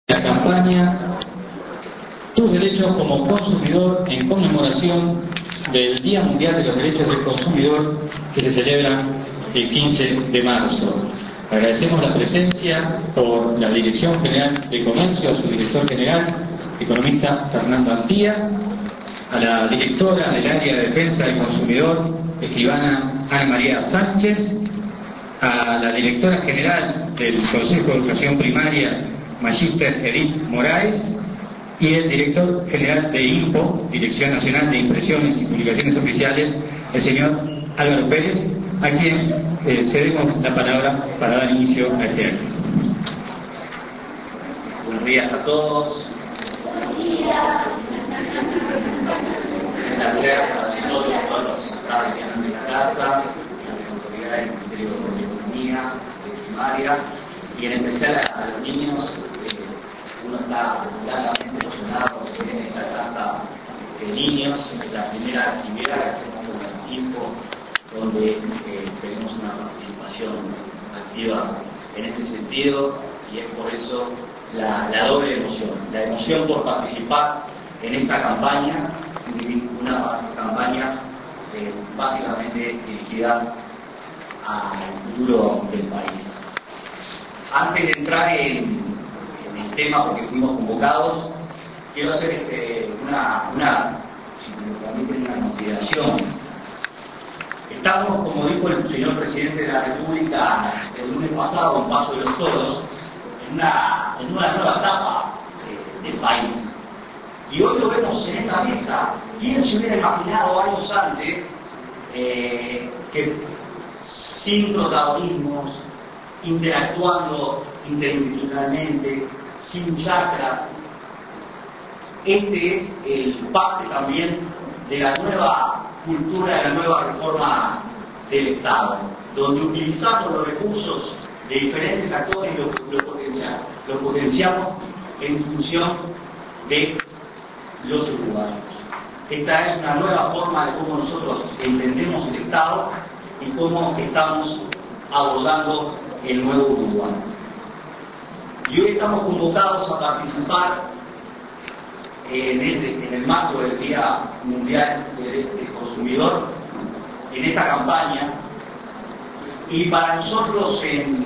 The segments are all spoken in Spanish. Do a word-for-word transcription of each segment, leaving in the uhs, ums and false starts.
La campaña Tus derechos como consumidor en conmemoración del Día Mundial de los Derechos del Consumidor que se celebra el quince de marzo. Agradecemos la presencia por la Dirección General de Comercio, a su director general, economista Fernando Antía, a la directora del área de defensa del consumidor, escribana Ana María Sánchez, a la directora general del Consejo de Educación Primaria, Magíster Edith Moraes, y el director general de INPO, Dirección Nacional de Impresiones y Publicaciones Oficiales, el señor Álvaro Pérez, a quien eh, cedemos la palabra para dar inicio a este acto. Buenos días a todos. Buenos días. Un placer a nosotros, todos los que están en la casa, a las autoridades del Ministerio de Economía, de Primaria, y en especial a, a los niños. Uno está largamente emocionado porque en esta casa de niños es la primera actividad que hacemos con el equipo, donde eh, tenemos una participación activa en este sentido, y es por eso la, la doble emoción, la emoción por participar en esta campaña, una campaña eh, básicamente dirigida al futuro del país. Antes de entrar en el tema, porque fuimos convocados, quiero hacer este, una, una, si me permiten, una consideración. Estamos, como dijo el señor presidente de la República el lunes pasado, en Paso de los Toros, en una, en una nueva etapa eh, del país. Y hoy lo vemos en esta mesa. ¿Quién se hubiera imaginado años antes eh, que sin protagonismos, interactuando interinstitucionalmente, sin chacras, este es el parte también de la nueva cultura, de la nueva reforma del Estado, donde utilizamos los recursos de diferentes actores y los, los, potenciamos, los potenciamos en función de los uruguayos. Esta es una nueva forma de cómo nosotros entendemos el Estado y cómo estamos abordando el nuevo Uruguay. Y hoy estamos convocados a participar en el, en el marco del Día Mundial del Consumidor, en esta campaña, y para nosotros en,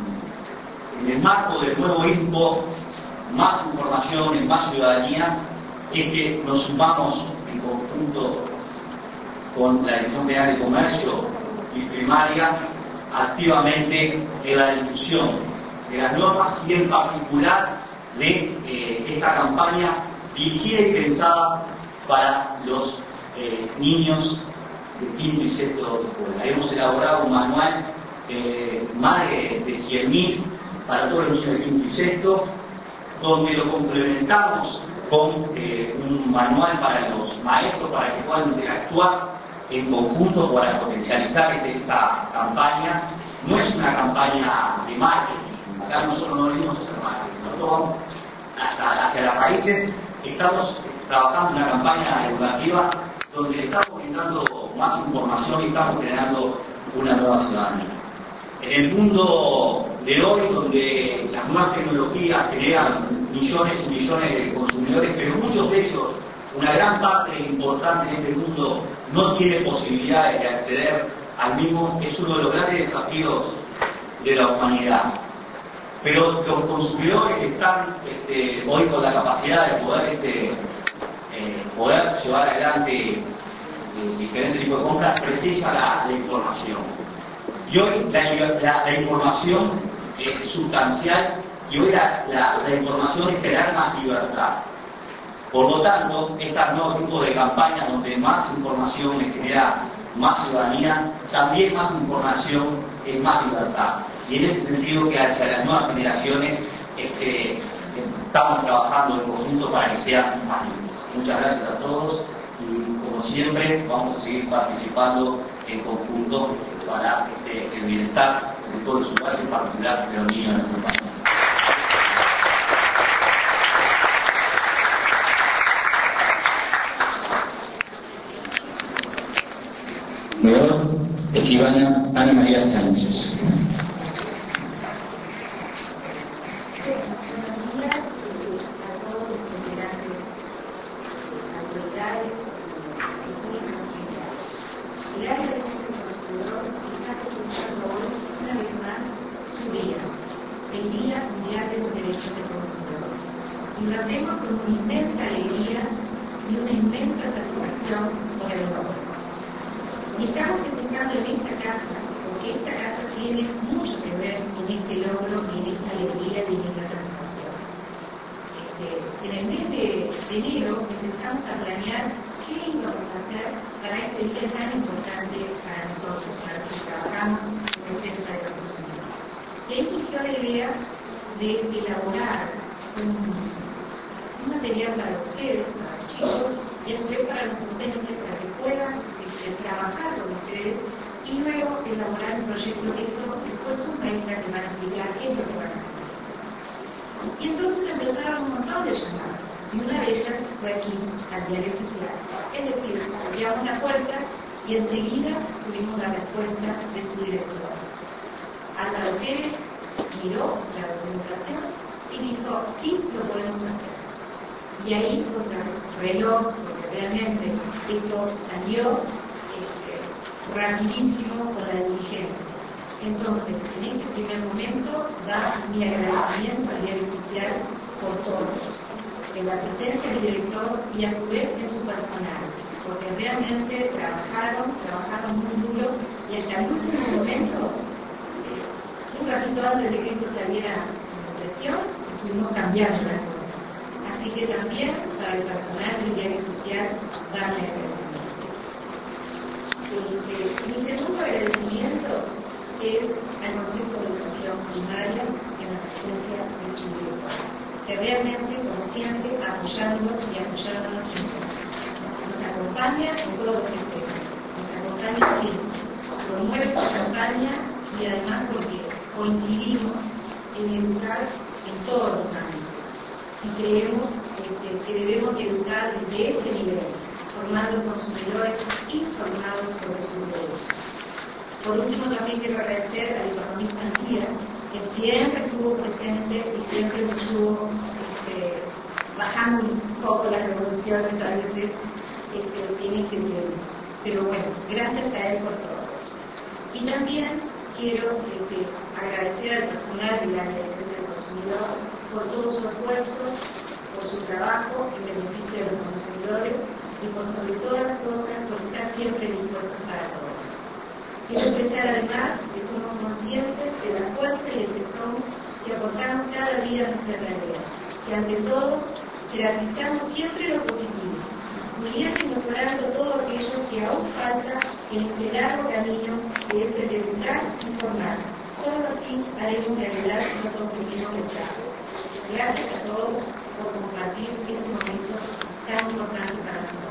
en el marco del nuevo INPO, más información y más ciudadanía, es que nos sumamos en conjunto con la Dirección General de Comercio y Primaria activamente en la difusión de las normas y en particular de eh, esta campaña dirigida y pensada para los eh, niños de quinto y sexto de escuela. Hemos elaborado un manual eh, más de, de cien mil para todos los niños de quinto y sexto, donde lo complementamos con eh, un manual para los maestros para que puedan interactuar en conjunto para potencializar esta campaña. No es una campaña de marketing. Acá nosotros no venimos a hacer marketing, nosotros vamos hacia, hacia las raíces. Estamos trabajando en una campaña educativa donde estamos brindando más información y estamos generando una nueva ciudadanía. En el mundo de hoy, donde las nuevas tecnologías generan millones y millones de consumidores, pero muchos de ellos, una gran parte importante de este mundo, no tiene posibilidades de acceder al mismo, es uno de los grandes desafíos de la humanidad. Pero los consumidores que están este, hoy con la capacidad de poder, este, eh, poder llevar adelante eh, diferentes tipos de compras, precisa la, la información. Y hoy la, la, la información es sustancial y hoy la, la, la información es generar más libertad. Por lo tanto, estas nuevos tipos de campañas donde más información le genera más ciudadanía, también más información es más libertad. Y en ese sentido que hacia las nuevas generaciones este, estamos trabajando en conjunto para que sean más libres. Muchas gracias a todos y como siempre vamos a seguir participando en conjunto para este, el bienestar de todos los usuarios, en particular de los niños de nuestro país. Escribana Ana María Sánchez. y lo hacemos con una inmensa alegría y una inmensa satisfacción por el logro. Y estamos empezando en esta casa, porque esta casa tiene mucho que ver con este logro y en esta alegría y en esta satisfacción. Este, en el mes de, de enero empezamos a planear qué íbamos a hacer para este día tan importante para nosotros, para los que trabajamos en defensa de los consumidores. Y ahí surgió la idea de elaborar un, un material para ustedes, para los chicos, y a su vez para los docentes, para que puedan este, trabajar con ustedes y luego elaborar un proyecto que eso después sus maestras te van a explicar qué es lo que van a hacer. Y entonces empezaron un montón de llamadas, y una de ellas fue aquí, al diario oficial. Es decir, abríamos la puerta y enseguida tuvimos la respuesta de su director. Álvaro Pérez miró la documentación y dijo, sí, lo podemos hacer. Y ahí, contra el reloj, porque realmente esto salió este, rapidísimo con la diligencia. Entonces, en este primer momento, da mi agradecimiento al diario oficial por todo, en la presencia del director y a su vez en su personal, porque realmente trabajaron, trabajaron muy duro y hasta el último momento, un ratito antes de que esto saliera en sesión, estuvimos cambiando las cosas. Así que también para el personal del diario oficial, darle agradecimiento. Este, mi segundo agradecimiento es al Consejo de Educación Primaria en la presencia de su director, que realmente, como siempre, apoyándonos y apoyándonos siempre. Nos acompaña en todos los sistemas, nos acompaña siempre, promueve esta campaña y además porque coincidimos en educar en todos los ámbitos y creemos este, que debemos educar desde este nivel, formando consumidores informados sobre sus derechos. Por último, también quiero agradecer al economista Antía, que siempre estuvo presente y siempre nos estuvo este, bajando un poco las revoluciones a veces este, en este tema. Pero bueno, gracias a él por todo. Y también quiero este, agradecer al personal de la Defensa del Consumidor por todo su esfuerzo, por su trabajo en beneficio de los consumidores y por sobre todas las cosas por estar siempre dispuestos para todos. Quiero expresar además que somos conscientes de la fuerza y el tesón que aportamos cada día a nuestra tarea, que ante todo garantizamos siempre lo positivo, pudiendo y mejorando todo aquello que aún falta en este largo camino que es el de educar y formar. Solo así haremos realidad los objetivos deseados. Gracias a todos por compartir este momento tan importante para nosotros.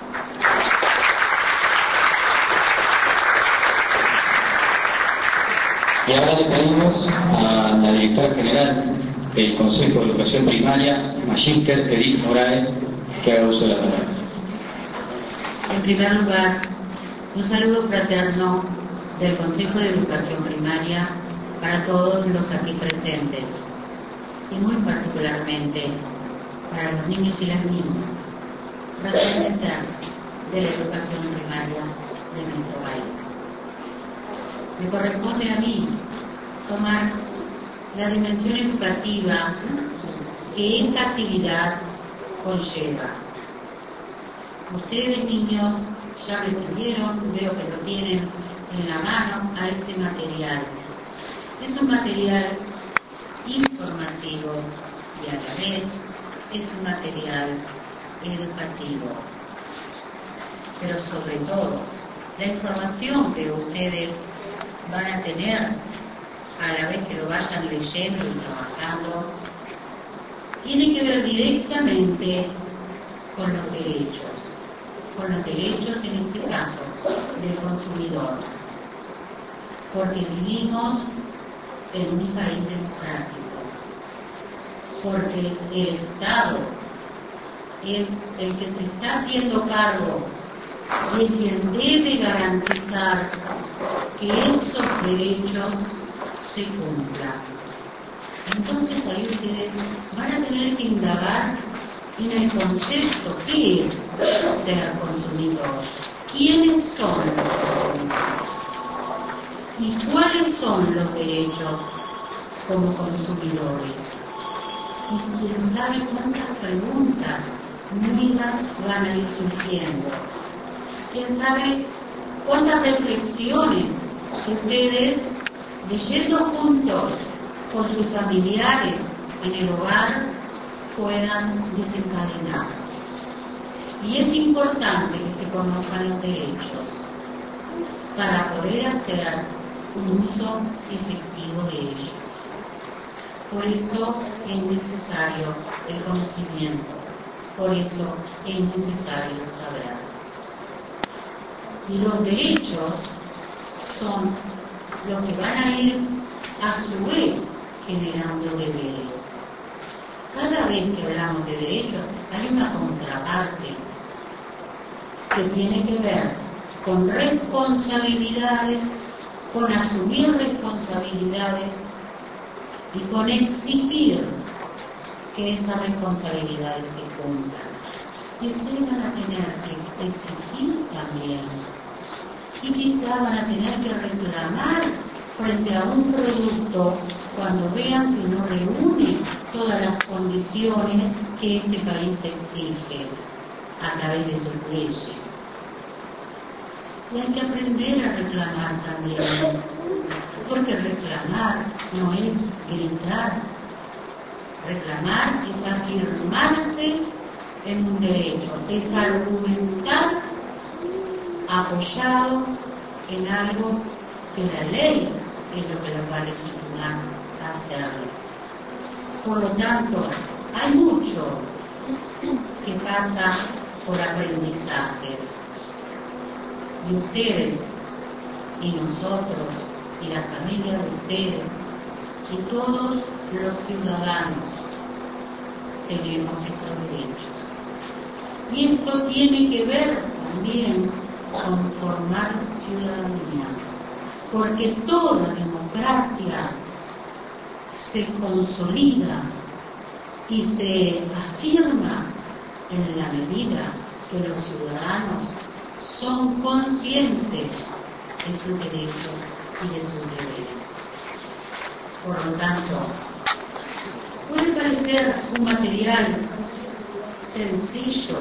Y ahora le pedimos a la directora general del Consejo de Educación Primaria, Magíster Edith Morales, que haga uso de la palabra. En primer lugar, un saludo fraterno del Consejo de Educación Primaria para todos los aquí presentes y muy particularmente para los niños y las niñas, razones de ser de la educación primaria de nuestro país. Me corresponde a mí tomar la dimensión educativa que esta actividad conlleva. Ustedes, niños, ya recibieron, veo que lo tienen en la mano, a este material. Es un material informativo y a la vez es un material educativo. Pero sobre todo, la información que ustedes van a tener a la vez que lo vayan leyendo y trabajando tiene que ver directamente con los derechos, con los derechos en este caso del consumidor, porque vivimos en un país democrático, porque el Estado es el que se está haciendo cargo y es quien debe garantizar que esos derechos se cumplan. Entonces ahí ustedes van a tener que indagar en el concepto, ¿qué es ser consumidor? ¿Quiénes son los consumidores? ¿Y cuáles son los derechos como consumidores? y quién sabe cuántas preguntas nuevas van a ir surgiendo. Quién sabe cuántas reflexiones ustedes, leyendo juntos con sus familiares en el hogar, puedan desencadenar. Y es importante que se conozcan los derechos para poder hacer un uso efectivo de ellos. Por eso es necesario el conocimiento, por eso es necesario saber. Y los derechos son los que van a ir a su vez generando deberes. Cada vez que hablamos de derechos hay una contraparte que tiene que ver con responsabilidades, con asumir responsabilidades y con exigir que esas responsabilidades se cumplan. Y ustedes van a tener que exigir también. Y quizá van a tener que reclamar frente a un producto cuando vean que no reúne todas las condiciones que este país exige a través de sus leyes. Y hay que aprender a reclamar también, porque reclamar no es gritar. Reclamar es afirmarse en un derecho, es argumentar apoyado en algo que la ley es lo que los va a legitimar a hacerlo. Por lo tanto, hay mucho que pasa por aprendizajes. Y ustedes, y nosotros, y la familia de ustedes, y todos los ciudadanos tenemos estos derechos. Y esto tiene que ver también con formar ciudadanía, porque toda democracia se consolida y se afirma en la medida que los ciudadanos son conscientes de sus derechos y de sus deberes. Por lo tanto, puede parecer un material sencillo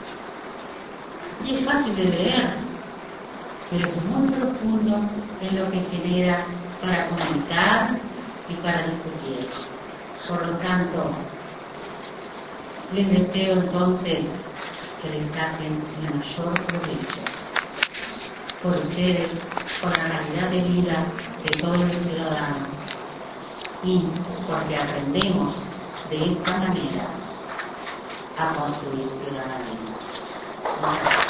y es fácil de leer, pero es muy profundo en lo que genera para comunicar y para discutir. Por lo tanto, les deseo entonces que les saquen el mayor provecho por ustedes, por la calidad de vida de todos los ciudadanos y porque aprendemos de esta manera a construir ciudadanía.